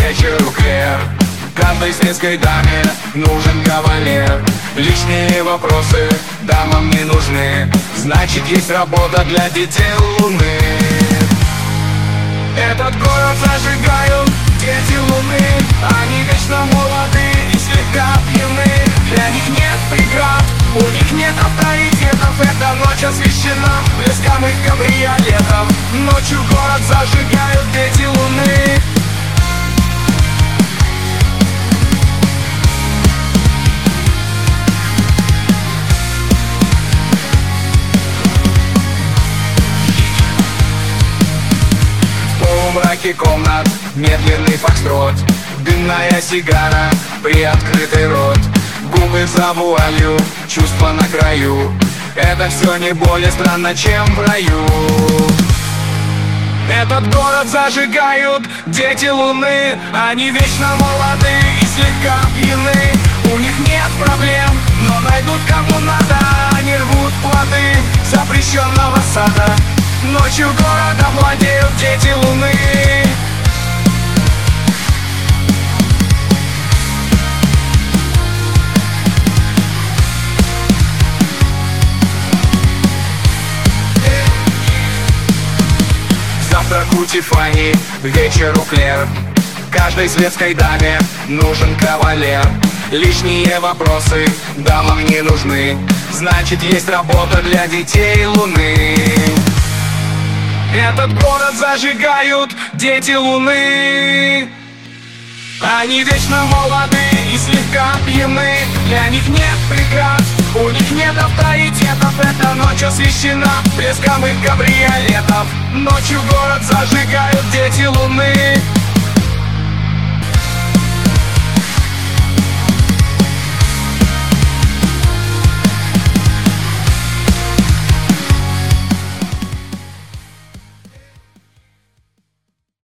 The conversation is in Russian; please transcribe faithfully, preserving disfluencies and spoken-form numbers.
вечер уклер. Каждой светской даме нужен кавалер. Лишние вопросы дамам не нужны, значит есть работа для детей Луны. Этот город зажигают дети Луны. Они вечно молоды и слегка пьяны. Для них нет преград, у них нет авторитетов. Эта ночь освещена блеском их кабриолетов. Ночью город зажигают дети Луны. В мраке комнат медленный фокстрот, дымная сигара, приоткрытый рот, губы за вуалью, чувства на краю. Это все не более странно, чем в раю. Этот город зажигают дети Луны. Они вечно молоды и слегка пьяны. У них нет проблем, но найдут кому надо. Они рвут плоды запрещенного сада. Ночью городом владеют дети Луны. Завтрак у Тиффани, вечер у Клэр. Каждой светской даме нужен кавалер. Лишние вопросы дамам не нужны, значит есть работа для детей Луны. Этот город зажигают дети Луны. Они вечно молоды и слегка пьяны. Для них нет преград, у них нет авторитетов. Эта ночь освещена блеском их кабриолетов. Ночью город зажигают дети Луны.